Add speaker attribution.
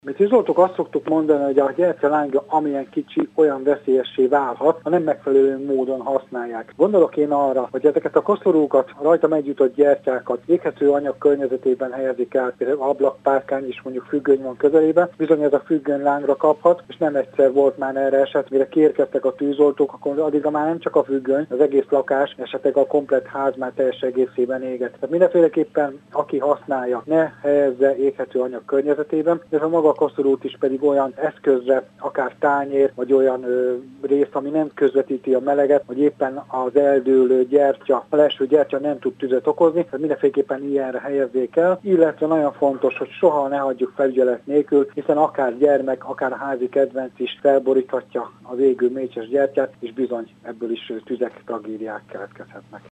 Speaker 1: Mi tűzoltók azt szoktuk mondani, hogy a gyertyalángja amilyen kicsi, olyan veszélyessé válhat, ha nem megfelelő módon használják. Gondolok én arra, hogy ezeket a koszorúkat, a rajta megjutott gyertyákat éghető anyag környezetében helyezik el, például ablakpárkány is mondjuk függöny van közelében, bizony ez a függöny lángra kaphat, és nem egyszer volt már erre eset, mire kiérkeztek a tűzoltók, akkor addigra már nem csak a függöny, az egész lakás, esetleg a komplett ház már teljes egészében éget. Tehát mindenféleképpen, aki használja, ne helyezze éghető anyag környezetében, de a maga a koszorút is pedig olyan eszközre, akár tányér, vagy olyan rész, ami nem közvetíti a meleget, vagy éppen az eldőlő gyertya, a leeső gyertya nem tud tüzet okozni, tehát mindenféleképpen ilyenre helyezzék el, illetve nagyon fontos, hogy soha ne hagyjuk felügyelet nélkül, hiszen akár gyermek, akár házi kedvenc is felboríthatja az égő mécses gyertyát, és bizony ebből is tüzek, tragédiák keletkezhetnek.